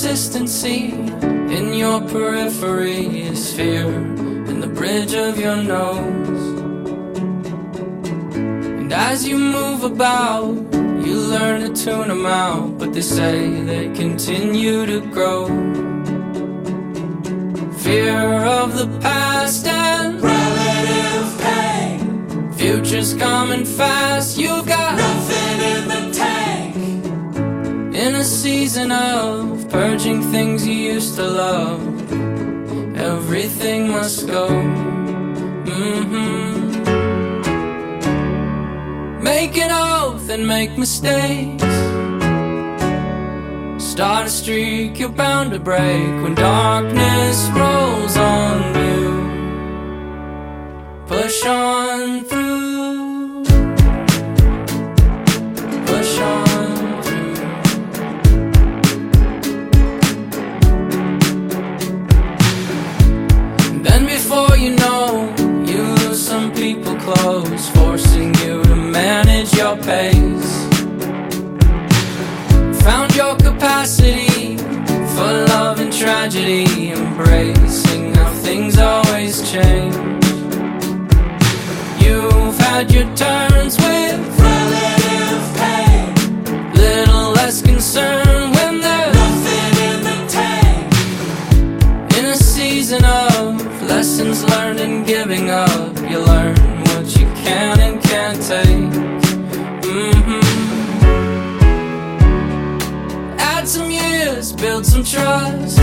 consistency in your periphery is fear in the bridge of your nose. And as you move about, you learn to tune them out, but they say they continue to grow. Fear of the past and relative pain. future's coming fast. You've got nothing in the tank. In a season of purging things you used to love, everything must go. Make an oath and make mistakes. Start a streak you're bound to break when darkness rolls on you. Push on through. Push on through. Then before you know, you lose some people close, forcing you to manage your pace. Found your capacity for love and tragedy, embracing how things always change. You've had your turns with relative pain. little less concern when there's nothing in the tank. In a season of lessons learned and giving up, you learn what you can and can't take. Add some years, build some trust.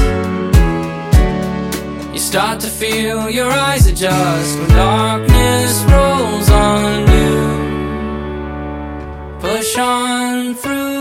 You start to feel your eyes adjust when darkness rolls on you. Push on through.